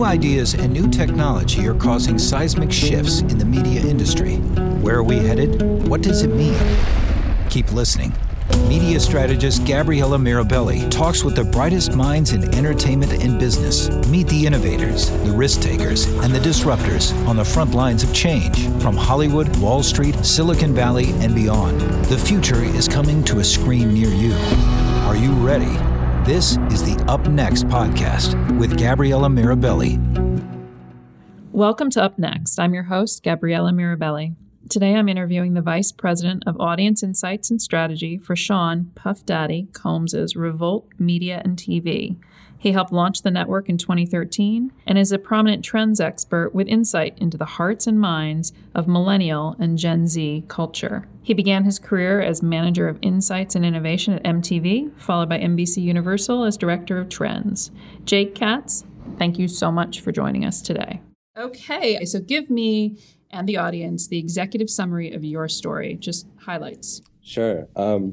New ideas and new technology are causing seismic shifts in the media industry. Where are we headed? What does it mean? Keep listening. Media strategist Gabriella Mirabelli talks with the brightest minds in entertainment and business. Meet the innovators, the risk takers, and the disruptors on the front lines of change from Hollywood, Wall Street, Silicon Valley, and beyond. The future is coming to a screen near you. Are you ready? This is the Up Next podcast with Gabriella Mirabelli. Welcome to Up Next. I'm your host, Gabriella Mirabelli. Today I'm interviewing the Vice President of Audience Insights and Strategy for Sean Puff Daddy Combs' Revolt Media and TV. He helped launch the network in 2013 and is a prominent trends expert with insight into the hearts and minds of millennial and Gen Z culture. He began his career as Manager of Insights and Innovation at MTV, followed by NBC Universal as Director of Trends. Jake Katz, thank you so much for joining us today. Okay, so give me and the audience the executive summary of your story, just highlights. Sure.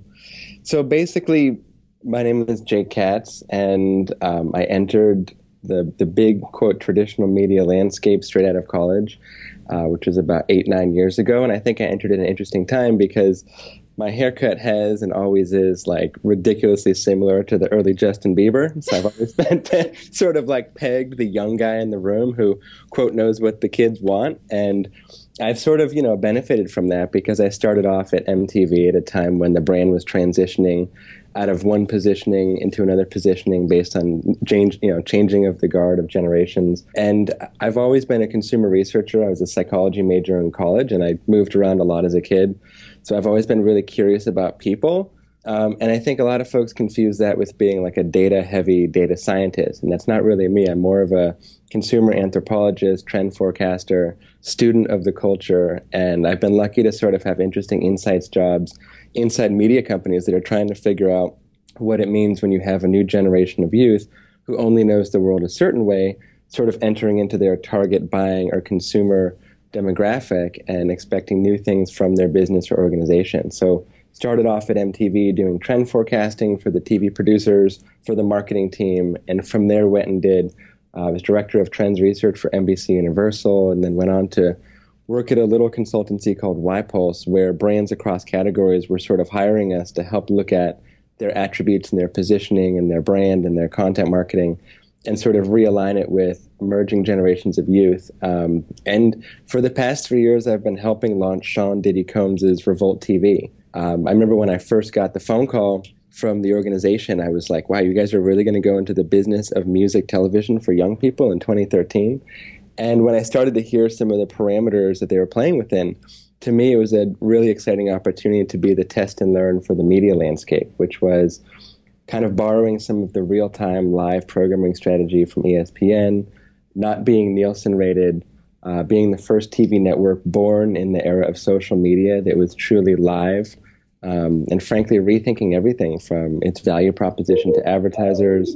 So basically, my name is Jake Katz, and I entered the big, quote, traditional media landscape straight out of college, which was about 8-9 years ago. And I think I entered at an interesting time because my haircut has and always is like ridiculously similar to the early Justin Bieber. So I've always been sort of like pegged the young guy in the room who, quote, knows what the kids want. And I've sort of, benefited from that because I started off at MTV at a time when the brand was transitioning out of one positioning into another positioning based on changing of the guard of generations. And I've always been a consumer researcher. I was a psychology major in college, and I moved around a lot as a kid. So I've always been really curious about people. And I think a lot of folks confuse that with being like a data-heavy data scientist. And that's not really me. I'm more of a consumer anthropologist, trend forecaster, student of the culture. And I've been lucky to sort of have interesting insights jobs inside media companies that are trying to figure out what it means when you have a new generation of youth who only knows the world a certain way, sort of entering into their target buying or consumer demographic and expecting new things from their business or organization. So started off at MTV doing trend forecasting for the TV producers, for the marketing team, and from there went and was director of trends research for NBC Universal, and then went on to work at a little consultancy called YPulse, where brands across categories were sort of hiring us to help look at their attributes and their positioning and their brand and their content marketing and sort of realign it with emerging generations of youth. And for the past 3 years, I've been helping launch Sean Diddy Combs' Revolt TV. I remember when I first got the phone call from the organization, I was like, wow, you guys are really going to go into the business of music television for young people in 2013? And when I started to hear some of the parameters that they were playing within, to me, it was a really exciting opportunity to be the test and learn for the media landscape, which was kind of borrowing some of the real-time live programming strategy from ESPN, not being Nielsen rated, being the first TV network born in the era of social media that was truly live, and frankly, rethinking everything from its value proposition to advertisers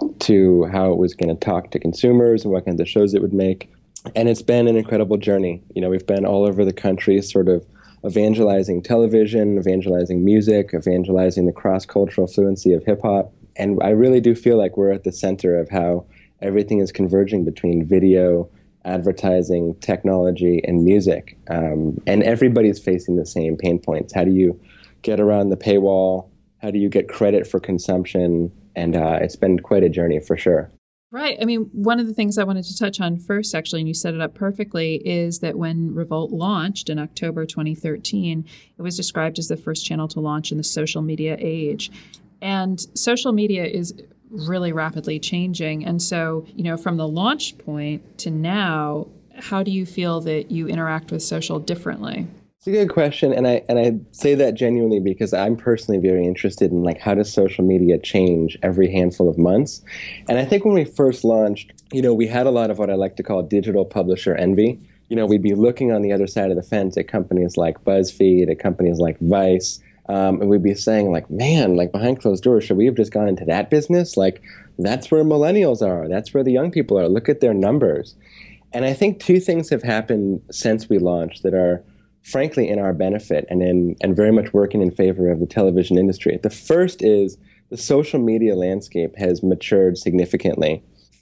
to how it was going to talk to consumers and what kinds of shows it would make. And it's been an incredible journey. We've been all over the country sort of evangelizing television, evangelizing music, evangelizing the cross-cultural fluency of hip-hop. And I really do feel like we're at the center of how everything is converging between video, advertising, technology, and music. And everybody's facing the same pain points. How do you get around the paywall? How do you get credit for consumption? And it's been quite a journey for sure. Right. I mean, one of the things I wanted to touch on first, actually, and you set it up perfectly, is that when Revolt launched in October 2013, it was described as the first channel to launch in the social media age. And social media is really rapidly changing. And so, from the launch point to now, how do you feel that you interact with social differently? It's a good question, and I say that genuinely because I'm personally very interested in how does social media change every handful of months. And I think when we first launched, we had a lot of what I like to call digital publisher envy. We'd be looking on the other side of the fence at companies like BuzzFeed, at companies like Vice, and we'd be saying man, behind closed doors, should we have just gone into that business? That's where millennials are. That's where the young people are. Look at their numbers. And I think two things have happened since we launched that are frankly in our benefit and very much working in favor of the television industry. The first is the social media landscape has matured significantly.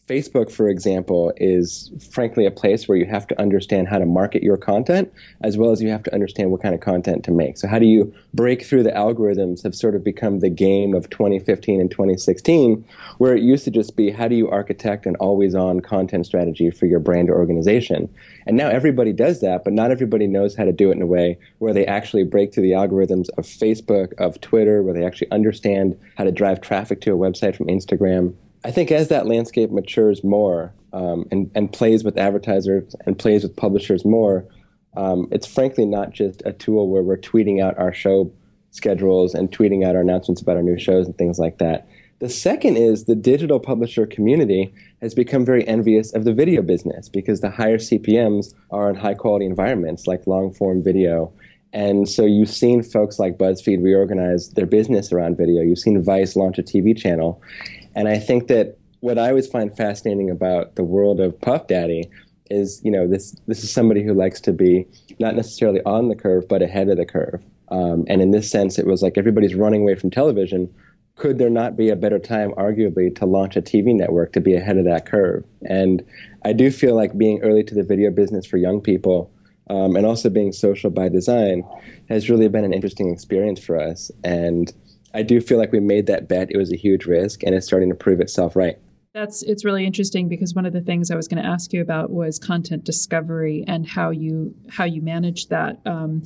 Facebook, for example, is frankly a place where you have to understand how to market your content, as well as you have to understand what kind of content to make. So how do you break through the algorithms have sort of become the game of 2015 and 2016, where it used to just be how do you architect an always-on content strategy for your brand or organization. And now everybody does that, but not everybody knows how to do it in a way where they actually break through the algorithms of Facebook, of Twitter, where they actually understand how to drive traffic to a website from Instagram. I think as that landscape matures more and plays with advertisers and plays with publishers more, it's frankly not just a tool where we're tweeting out our show schedules and tweeting out our announcements about our new shows and things like that. The second is the digital publisher community has become very envious of the video business because the higher CPMs are in high quality environments like long form video. And so you've seen folks like BuzzFeed reorganize their business around video. You've seen Vice launch a TV channel. And I think that what I always find fascinating about the world of Puff Daddy is, this is somebody who likes to be not necessarily on the curve, but ahead of the curve. And in this sense, it was like everybody's running away from television. Could there not be a better time, arguably, to launch a TV network to be ahead of that curve? And I do feel like being early to the video business for young people and also being social by design has really been an interesting experience for us. And I do feel like we made that bet. It was a huge risk, and it's starting to prove itself right. It's really interesting because one of the things I was going to ask you about was content discovery and how you manage that.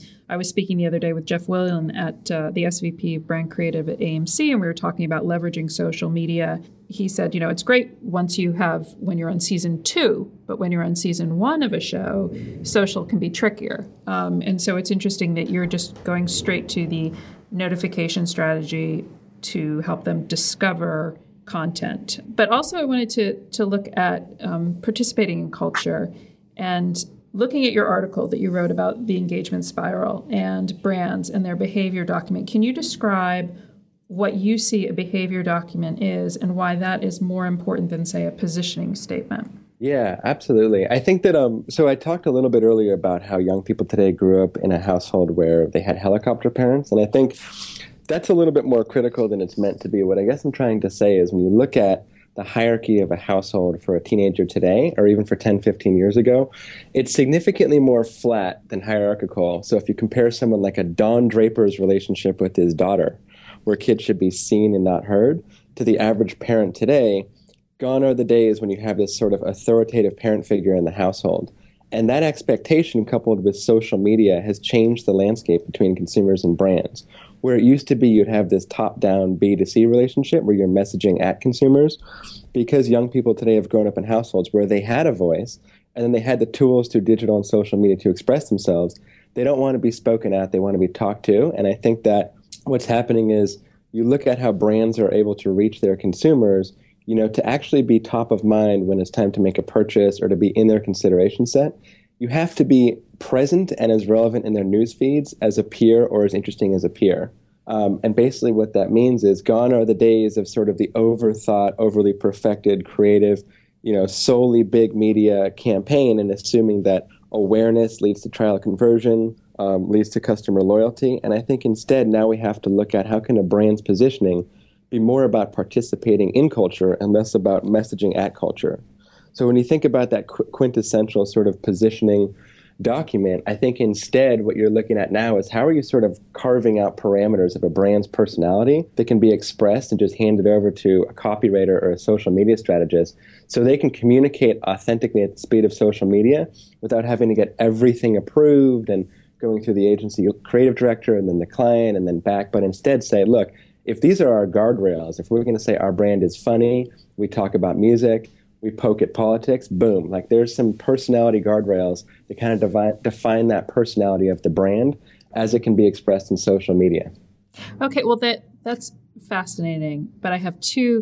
I was speaking the other day with Jeff Willian at the SVP of Brand Creative at AMC, and we were talking about leveraging social media. He said, it's great when you're on season 2, but when you're on season 1 of a show, social can be trickier. And so it's interesting that you're just going straight to the notification strategy to help them discover content. But also I wanted to look at participating in culture and looking at your article that you wrote about the engagement spiral and brands and their behavior document. Can you describe what you see a behavior document is and why that is more important than, say, a positioning statement? Yeah, absolutely. I think that, so I talked a little bit earlier about how young people today grew up in a household where they had helicopter parents. And I think that's a little bit more critical than it's meant to be. What I guess I'm trying to say is when you look at the hierarchy of a household for a teenager today, or even for 10, 15 years ago, it's significantly more flat than hierarchical. So if you compare someone like a Don Draper's relationship with his daughter, where kids should be seen and not heard, to the average parent today, gone are the days when you have this sort of authoritative parent figure in the household. And that expectation, coupled with social media, has changed the landscape between consumers and brands. Where it used to be you'd have this top-down B2C relationship where you're messaging at consumers, because young people today have grown up in households where they had a voice and then they had the tools through digital and social media to express themselves. They don't want to be spoken at, they want to be talked to. And I think that what's happening is you look at how brands are able to reach their consumers, to actually be top of mind when it's time to make a purchase or to be in their consideration set. You have to be present and as relevant in their news feeds as a peer or as interesting as a peer. And basically what that means is gone are the days of sort of the overthought, overly perfected, creative, solely big media campaign and assuming that awareness leads to trial conversion, leads to customer loyalty. And I think instead now we have to look at how can a brand's positioning be more about participating in culture and less about messaging at culture. So when you think about that quintessential sort of positioning document, I think instead what you're looking at now is how are you sort of carving out parameters of a brand's personality that can be expressed and just handed over to a copywriter or a social media strategist so they can communicate authentically at the speed of social media without having to get everything approved and going through the agency creative director and then the client and then back, but instead say, look, if these are our guardrails, if we're going to say our brand is funny, we talk about music, we poke at politics, boom. Like there's some personality guardrails that kind of define that personality of the brand as it can be expressed in social media. Okay, well that's fascinating, but I have two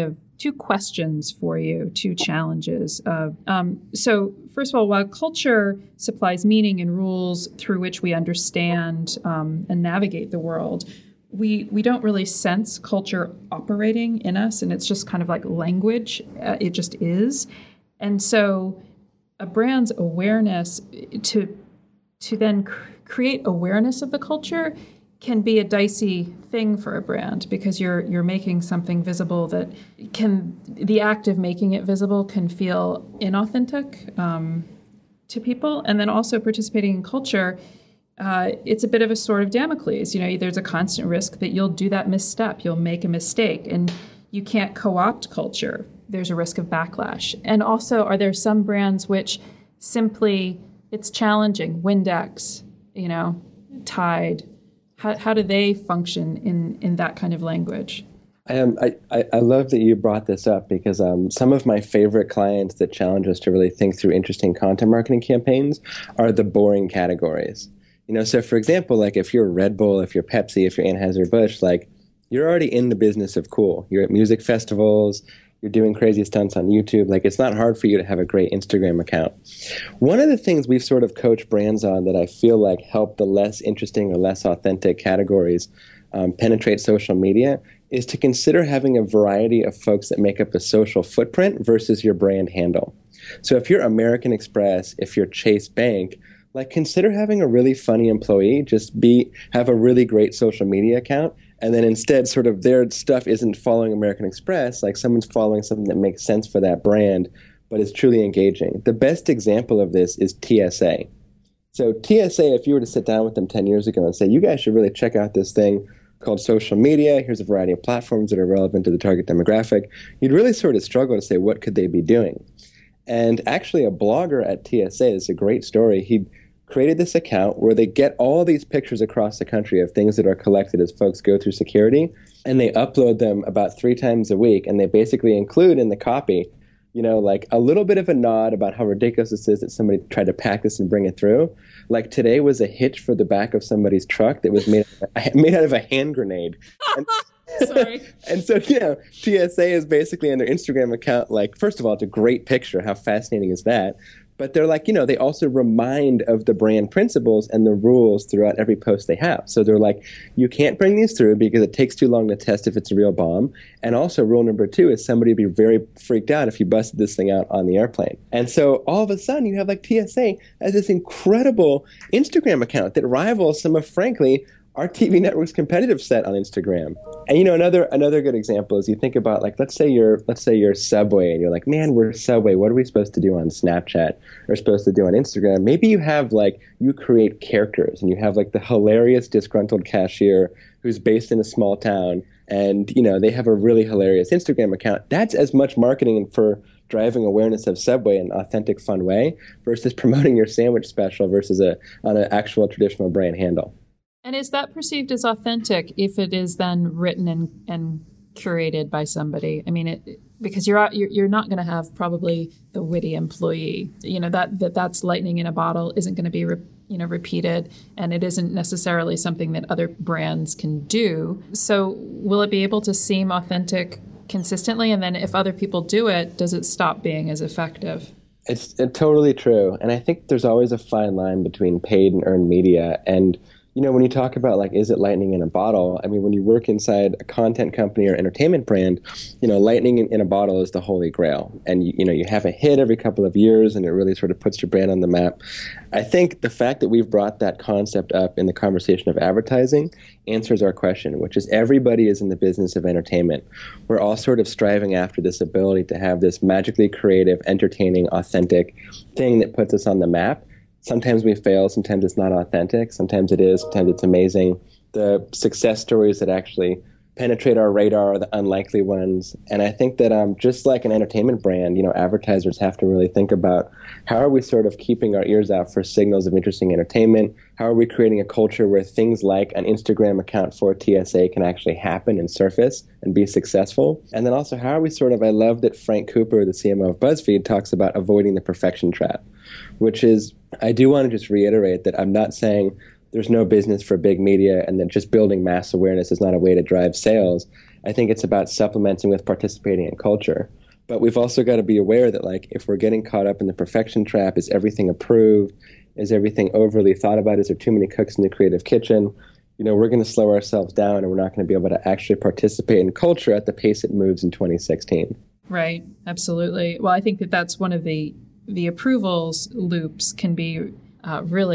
questions for you, two challenges. So first of all, while culture supplies meaning and rules through which we understand and navigate the world, we don't really sense culture operating in us, and it's just kind of like language. It just is. And so a brand's awareness to then create awareness of the culture can be a dicey thing for a brand because you're making something visible that the act of making it visible can feel inauthentic to people. And then also participating in culture, it's a bit of a sword of Damocles. There's a constant risk that you'll do that misstep, you'll make a mistake, and you can't co-opt culture. There's a risk of backlash. And also, are there some brands which simply, it's challenging, Windex, Tide, how do they function in that kind of language? I love that you brought this up because some of my favorite clients that challenge us to really think through interesting content marketing campaigns are the boring categories. So for example, like if you're Red Bull, if you're Pepsi, if you're Anheuser-Busch, like you're already in the business of cool. You're at music festivals, you're doing crazy stunts on YouTube. Like it's not hard for you to have a great Instagram account. One of the things we've sort of coached brands on that I feel like help the less interesting or less authentic categories penetrate social media is to consider having a variety of folks that make up a social footprint versus your brand handle. So if you're American Express, if you're Chase Bank, like consider having a really funny employee have a really great social media account, and then instead sort of their stuff isn't following American Express, like someone's following something that makes sense for that brand, but is truly engaging. The best example of this is TSA. So TSA, if you were to sit down with them 10 years ago and say, you guys should really check out this thing called social media, here's a variety of platforms that are relevant to the target demographic, you'd really sort of struggle to say, what could they be doing? And actually a blogger at TSA, this is a great story, he created this account where they get all these pictures across the country of things that are collected as folks go through security, and they upload them about 3 times a week, and they basically include in the copy, like a little bit of a nod about how ridiculous this is that somebody tried to pack this and bring it through. Like today was a hitch for the back of somebody's truck that was made out of a hand grenade. Sorry. And so, TSA is basically on their Instagram account, like, first of all, it's a great picture. How fascinating is that? But they're like, they also remind of the brand principles and the rules throughout every post they have. So they're like, you can't bring these through because it takes too long to test if it's a real bomb. And also rule number 2 is somebody would be very freaked out if you busted this thing out on the airplane. And so all of a sudden you have like TSA as this incredible Instagram account that rivals some of, frankly, our TV network's competitive set on Instagram. And another good example is you think about like let's say you're Subway and you're like, man, we're Subway. What are we supposed to do on Snapchat or supposed to do on Instagram? Maybe you have you create characters and you have like the hilarious disgruntled cashier who's based in a small town and they have a really hilarious Instagram account. That's as much marketing for driving awareness of Subway in an authentic, fun way versus promoting your sandwich special versus on an actual traditional brand handle. And is that perceived as authentic if it is then written and curated by somebody? I mean, because you're not going to have probably the witty employee. That's lightning in a bottle isn't going to be repeated, and it isn't necessarily something that other brands can do. So will it be able to seem authentic consistently? And then if other people do it, does it stop being as effective? It's totally true. And I think there's always a fine line between paid and earned media. And when you talk about is it lightning in a bottle? I mean, when you work inside a content company or entertainment brand, lightning in a bottle is the holy grail. And, you have a hit every couple of years and it really sort of puts your brand on the map. I think the fact that we've brought that concept up in the conversation of advertising answers our question, which is everybody is in the business of entertainment. We're all sort of striving after this ability to have this magically creative, entertaining, authentic thing that puts us on the map. Sometimes we fail, sometimes it's not authentic, sometimes it is, sometimes it's amazing. The success stories that actually penetrate our radar are the unlikely ones. And I think that just like an entertainment brand, advertisers have to really think about how are we sort of keeping our ears out for signals of interesting entertainment? How are we creating a culture where things like an Instagram account for TSA can actually happen and surface and be successful? And then also, how are we I love that Frank Cooper, the CMO of BuzzFeed, talks about avoiding the perfection trap, which is, I do want to just reiterate that I'm not saying there's no business for big media and that just building mass awareness is not a way to drive sales. I think it's about supplementing with participating in culture. But we've also got to be aware that if we're getting caught up in the perfection trap, is everything approved? Is everything overly thought about? Is there too many cooks in the creative kitchen? We're going to slow ourselves down and we're not going to be able to actually participate in culture at the pace it moves in 2016. Right. Absolutely. Well, I think that's one of the approvals loops can be really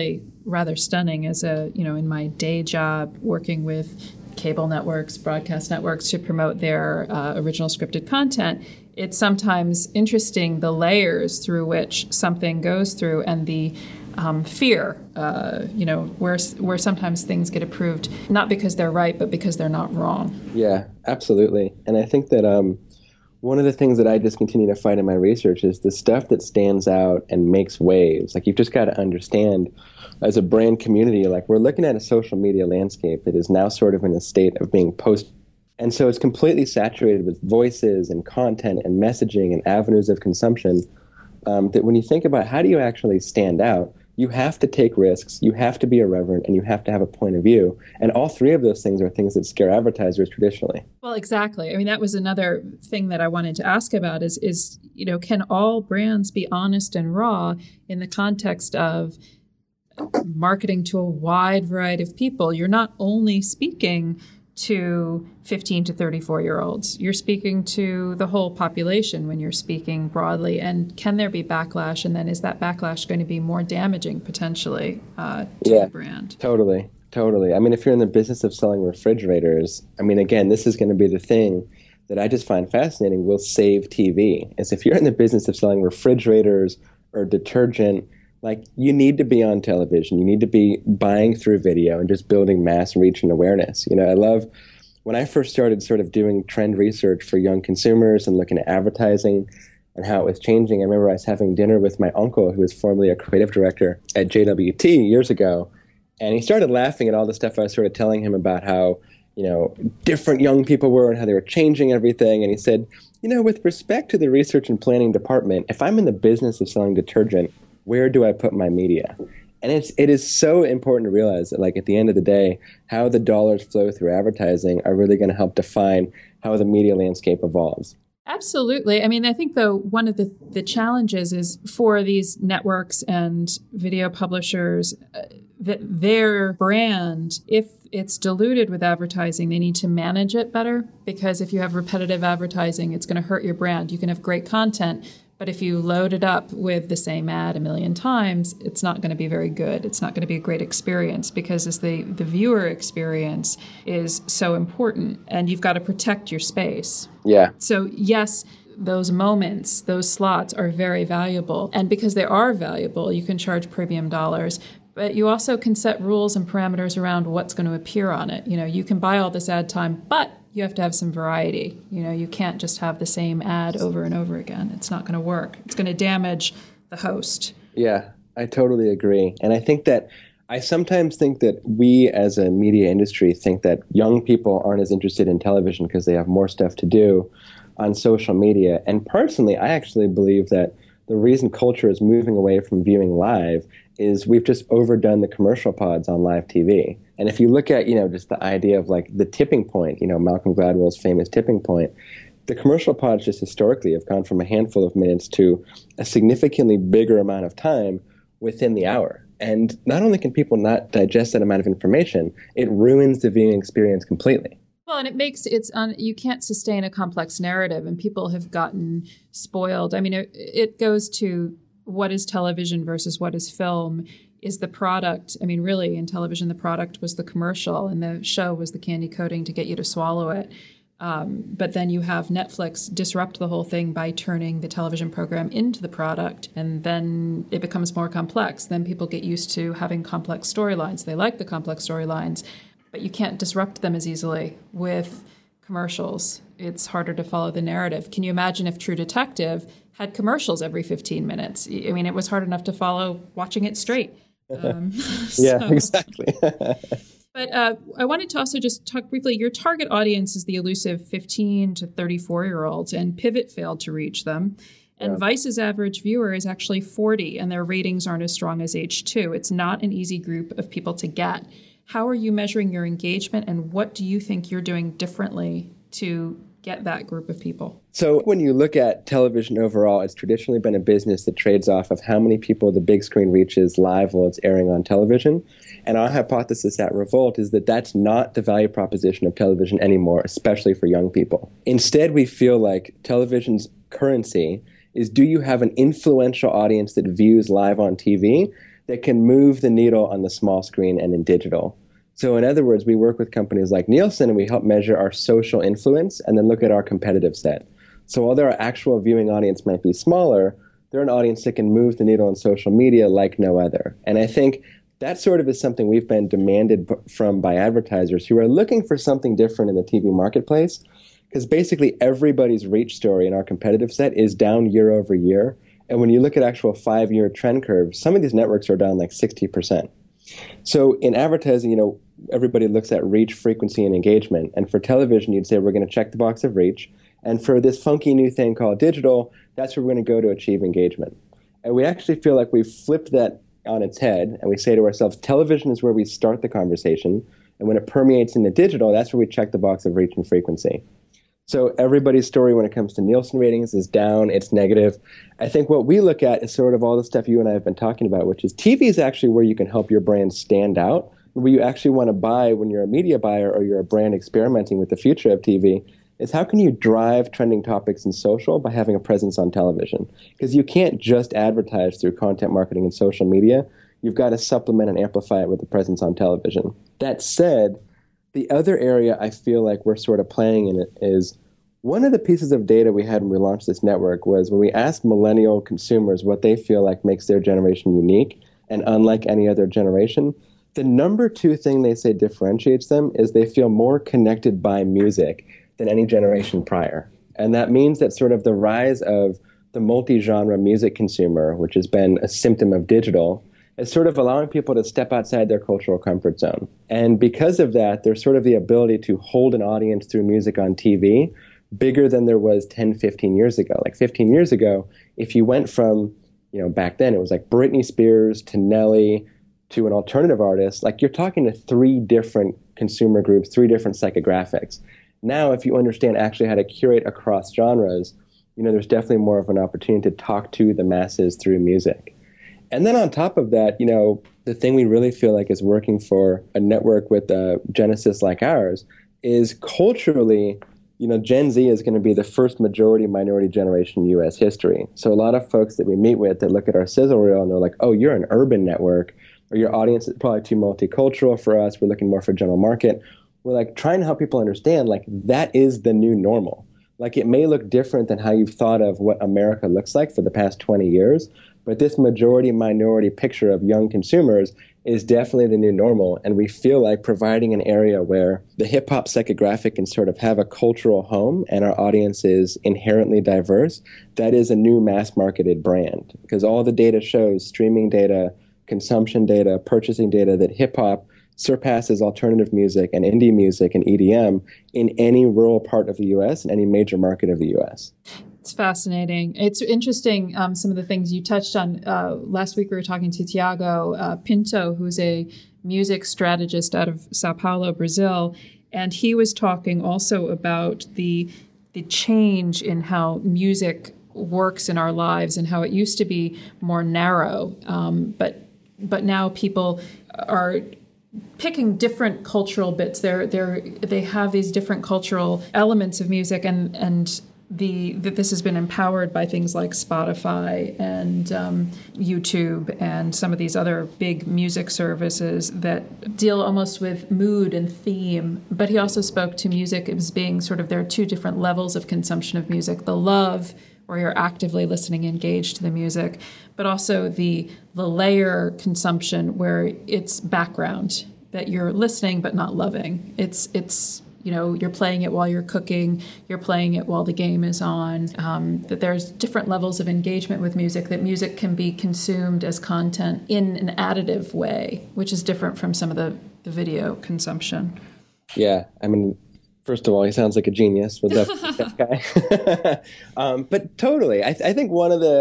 rather stunning as in my day job working with cable networks, broadcast networks to promote their original scripted content. It's sometimes interesting the layers through which something goes through and the fear, where sometimes things get approved, not because they're right, but because they're not wrong. Yeah, absolutely. And I think that one of the things that I just continue to find in my research is the stuff that stands out and makes waves. Like, you've just got to understand, as a brand community, like, we're looking at a social media landscape that is now sort of in a state of being post. And so it's completely saturated with voices and content and messaging and avenues of consumption, that when you think about how do you actually stand out, you have to take risks, you have to be irreverent, and you have to have a point of view. And all three of those things are things that scare advertisers traditionally. Well, exactly. I mean, that was another thing that I wanted to ask about is can all brands be honest and raw in the context of marketing to a wide variety of people? You're not only speaking to 15 to 34-year-olds. You're speaking to the whole population when you're speaking broadly. And can there be backlash? And then is that backlash going to be more damaging potentially to the brand? Totally. I mean, if you're in the business of selling refrigerators, I mean, again, this is going to be the thing that I just find fascinating will save TV. Is if you're in the business of selling refrigerators or detergent, like, you need to be on television. You need to be buying through video and just building mass reach and awareness. I love when I first started sort of doing trend research for young consumers and looking at advertising and how it was changing. I remember I was having dinner with my uncle, who was formerly a creative director at JWT years ago. And he started laughing at all the stuff I was sort of telling him about how, different young people were and how they were changing everything. And he said, with respect to the research and planning department, if I'm in the business of selling detergent, where do I put my media? And it is so important to realize that, like, at the end of the day, how the dollars flow through advertising are really going to help define how the media landscape evolves. Absolutely. I mean, I think, though, one of the challenges is for these networks and video publishers, their brand, if it's diluted with advertising, they need to manage it better, because if you have repetitive advertising, it's going to hurt your brand. You can have great content, but if you load it up with the same ad a million times, it's not going to be very good. It's not going to be a great experience, because the viewer experience is so important, and you've got to protect your space. Yeah. So yes, those moments, those slots are very valuable. And because they are valuable, you can charge premium dollars. But you also can set rules and parameters around what's going to appear on it. You can buy all this ad time, but you have to have some variety. You can't just have the same ad over and over again. It's not going to work. It's going to damage the host. Yeah, I totally agree. And I sometimes think that we as a media industry think that young people aren't as interested in television because they have more stuff to do on social media. And personally, I actually believe that the reason culture is moving away from viewing live is we've just overdone the commercial pods on live TV. And if you look at, just the idea of like the tipping point, Malcolm Gladwell's famous tipping point, the commercial pods just historically have gone from a handful of minutes to a significantly bigger amount of time within the hour. And not only can people not digest that amount of information, it ruins the viewing experience completely. Well, and it makes you can't sustain a complex narrative, and people have gotten spoiled. I mean, it goes to what is television versus what is film. Is the product, I mean, really, in television, the product was the commercial and the show was the candy coating to get you to swallow it. But then you have Netflix disrupt the whole thing by turning the television program into the product, and then it becomes more complex. Then people get used to having complex storylines. They like the complex storylines, but you can't disrupt them as easily with commercials. It's harder to follow the narrative. Can you imagine if True Detective had commercials every 15 minutes? I mean, it was hard enough to follow watching it straight. Yeah, exactly. But I wanted to also just talk briefly. Your target audience is the elusive 15 to 34-year-olds, and Pivot failed to reach them. And Vice's average viewer is actually 40, and their ratings aren't as strong as age 2. It's not an easy group of people to get. How are you measuring your engagement, and what do you think you're doing differently to get that group of people? So when you look at television overall, it's traditionally been a business that trades off of how many people the big screen reaches live while it's airing on television. And our hypothesis at Revolt is that that's not the value proposition of television anymore, especially for young people. Instead, we feel like television's currency is, do you have an influential audience that views live on TV that can move the needle on the small screen and in digital. So in other words, we work with companies like Nielsen and we help measure our social influence and then look at our competitive set. So although our actual viewing audience might be smaller, they're an audience that can move the needle on social media like no other. And I think that sort of is something we've been demanded from by advertisers who are looking for something different in the TV marketplace, because basically everybody's reach story in our competitive set is down year over year. And when you look at actual 5-year trend curves, some of these networks are down like 60%. So in advertising, everybody looks at reach, frequency, and engagement. And for television, you'd say we're going to check the box of reach. And for this funky new thing called digital, that's where we're going to go to achieve engagement. And we actually feel like we've flipped that on its head, and we say to ourselves, television is where we start the conversation. And when it permeates into digital, that's where we check the box of reach and frequency. So everybody's story when it comes to Nielsen ratings is down, it's negative. I think what we look at is sort of all the stuff you and I have been talking about, which is TV is actually where you can help your brand stand out, where you actually want to buy when you're a media buyer or you're a brand experimenting with the future of TV, is how can you drive trending topics in social by having a presence on television? Because you can't just advertise through content marketing and social media. You've got to supplement and amplify it with a presence on television. That said, the other area I feel like we're sort of playing in it is one of the pieces of data we had when we launched this network was when we asked millennial consumers what they feel like makes their generation unique and unlike any other generation, the number 2 thing they say differentiates them is they feel more connected by music than any generation prior. And that means that sort of the rise of the multi-genre music consumer, which has been a symptom of digital, is sort of allowing people to step outside their cultural comfort zone. And because of that, there's sort of the ability to hold an audience through music on TV bigger than there was 10, 15 years ago. Like 15 years ago, if you went from, back then it was like Britney Spears to Nelly to an alternative artist, like you're talking to 3 different consumer groups, 3 different psychographics. Now, if you understand actually how to curate across genres, there's definitely more of an opportunity to talk to the masses through music. And then on top of that, the thing we really feel like is working for a network with a genesis like ours is culturally, Gen Z is going to be the first majority minority generation in U.S. history. So a lot of folks that we meet with that look at our sizzle reel and they're like, oh, you're an urban network, or your audience is probably too multicultural for us. We're looking more for general market. We're like trying to help people understand like that is the new normal. Like it may look different than how you've thought of what America looks like for the past 20 years, but this majority minority picture of young consumers is definitely the new normal. And we feel like providing an area where the hip hop psychographic can sort of have a cultural home and our audience is inherently diverse, that is a new mass marketed brand. Because all the data shows, streaming data, consumption data, purchasing data, that hip hop surpasses alternative music and indie music and EDM in any rural part of the U.S. and any major market of the U.S. It's fascinating. It's interesting, some of the things you touched on. Last week we were talking to Tiago Pinto, who's a music strategist out of Sao Paulo, Brazil, and he was talking also about the change in how music works in our lives and how it used to be more narrow, but now people are picking different cultural bits. They have these different cultural elements of music, and that this has been empowered by things like Spotify and YouTube and some of these other big music services that deal almost with mood and theme. But he also spoke to music as being sort of, there are 2 different levels of consumption of music: the love, where you're actively listening, engaged to the music, but also the layer consumption, where it's background, that you're listening but not loving. It's you're playing it while you're cooking, you're playing it while the game is on, that there's different levels of engagement with music, that music can be consumed as content in an additive way, which is different from some of the video consumption. Yeah, I mean, first of all, he sounds like a genius. We'll definitely that guy. But totally, I think one of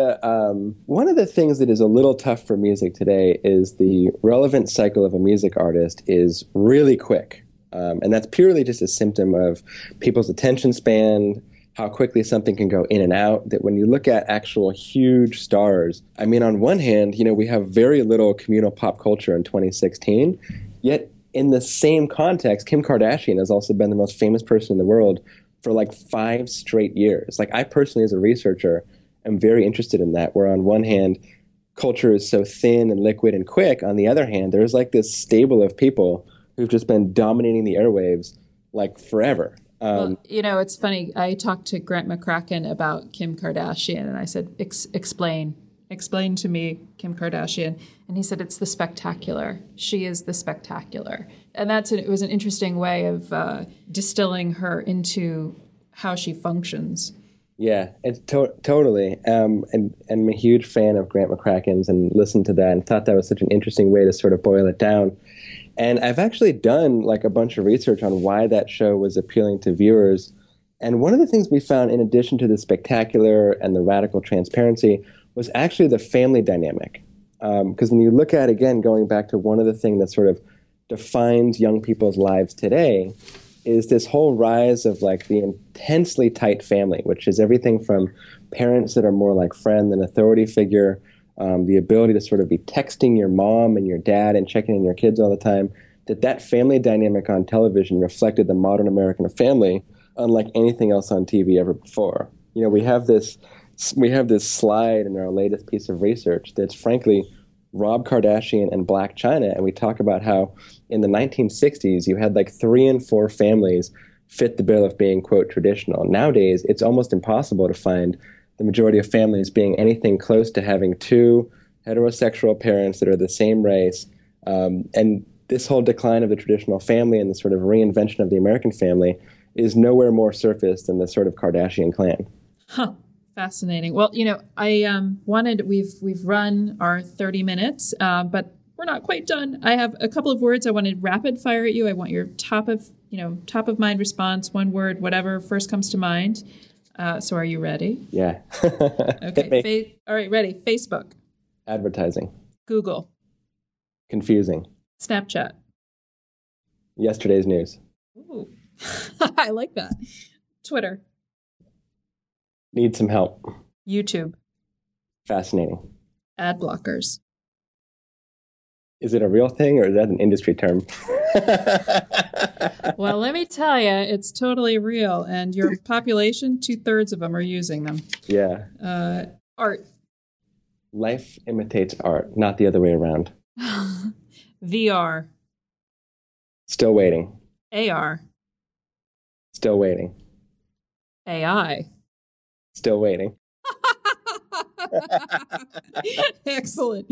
the things that is a little tough for music today is the relevant cycle of a music artist is really quick. And that's purely just a symptom of people's attention span, how quickly something can go in and out, that when you look at actual huge stars, I mean, on one hand, we have very little communal pop culture in 2016, yet in the same context, Kim Kardashian has also been the most famous person in the world for like 5 straight years. Like I personally, as a researcher, am very interested in that, where on one hand, culture is so thin and liquid and quick, on the other hand, there's like this stable of people who've just been dominating the airwaves like forever. Well, it's funny. I talked to Grant McCracken about Kim Kardashian, and I said, explain to me Kim Kardashian. And he said, it's the spectacular. She is the spectacular. And it was an interesting way of distilling her into how she functions. Yeah, it's totally. And I'm a huge fan of Grant McCracken's and listened to that and thought that was such an interesting way to sort of boil it down. And I've actually done like a bunch of research on why that show was appealing to viewers. And one of the things we found, in addition to the spectacular and the radical transparency, was actually the family dynamic. Because when you look at, again, going back to one of the things that sort of defines young people's lives today, is this whole rise of like the intensely tight family, which is everything from parents that are more like friend than authority figure, the ability to sort of be texting your mom and your dad and checking in your kids all the time, that family dynamic on television reflected the modern American family unlike anything else on TV ever before. We have this slide in our latest piece of research that's frankly Rob Kardashian and Blac Chyna, and we talk about how in the 1960s you had like 3 in 4 families fit the bill of being, quote, traditional. Nowadays, it's almost impossible to find the majority of families being anything close to having 2 heterosexual parents that are the same race. And this whole decline of the traditional family and the sort of reinvention of the American family is nowhere more surface than the sort of Kardashian clan. Huh. Fascinating. Well, I we've run our 30 minutes, but we're not quite done. I have a couple of words I wanted rapid fire at you. I want your top of mind response, one word, whatever first comes to mind. So are you ready? Yeah. Okay. All right, ready. Facebook. Advertising. Google. Confusing. Snapchat. Yesterday's news. Ooh. I like that. Twitter. Need some help. YouTube. Fascinating. Ad blockers. Is it a real thing or is that an industry term? Well, let me tell you, it's totally real. And your population, 2/3 of them are using them. Yeah. Art. Life imitates art, not the other way around. VR. Still waiting. AR. Still waiting. AI. Still waiting. Excellent.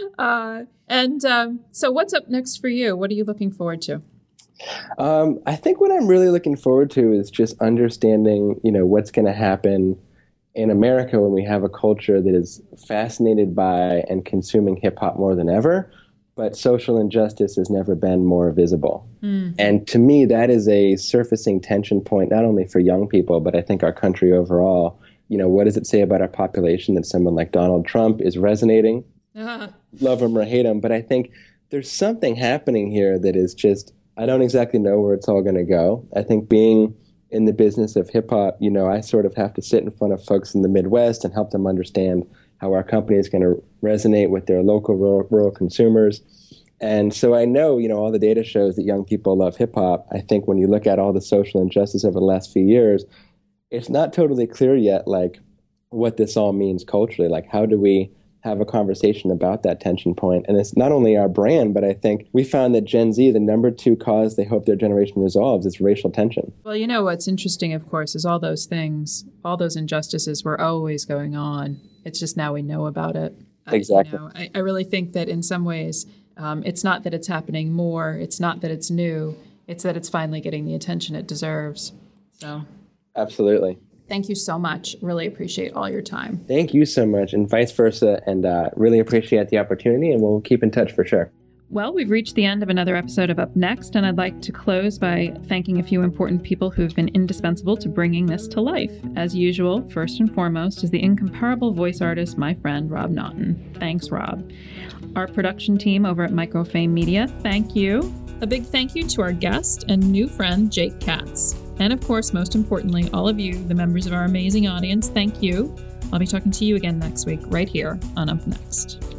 So what's up next for you? What are you looking forward to? I think what I'm really looking forward to is just understanding, what's going to happen in America when we have a culture that is fascinated by and consuming hip hop more than ever, but social injustice has never been more visible. And to me, that is a surfacing tension point, not only for young people, but I think our country overall. What does it say about our population that someone like Donald Trump is resonating? Love him or hate him. But I think there's something happening here that is just, I don't exactly know where it's all going to go. I think being in the business of hip hop, I sort of have to sit in front of folks in the Midwest and help them understand how our company is going to resonate with their local rural consumers. And so I know, all the data shows that young people love hip hop. I think when you look at all the social injustice over the last few years, it's not totally clear yet, like, what this all means culturally. Like, how do we have a conversation about that tension point? And it's not only our brand, but I think we found that Gen Z, the number 2 cause they hope their generation resolves is racial tension. Well, what's interesting, of course, is all those things, all those injustices were always going on. It's just now we know about it. Exactly. I really think that in some ways, it's not that it's happening more. It's not that it's new. It's that it's finally getting the attention it deserves. So. Absolutely. Thank you so much. Really appreciate all your time. Thank you so much, and vice versa. And really appreciate the opportunity, and we'll keep in touch for sure. Well, we've reached the end of another episode of Up Next, and I'd like to close by thanking a few important people who've been indispensable to bringing this to life. As usual, first and foremost is the incomparable voice artist, my friend, Rob Naughton. Thanks, Rob. Our production team over at Microfame Media, thank you. A big thank you to our guest and new friend, Jake Katz. And of course, most importantly, all of you, the members of our amazing audience, thank you. I'll be talking to you again next week, right here on Up Next.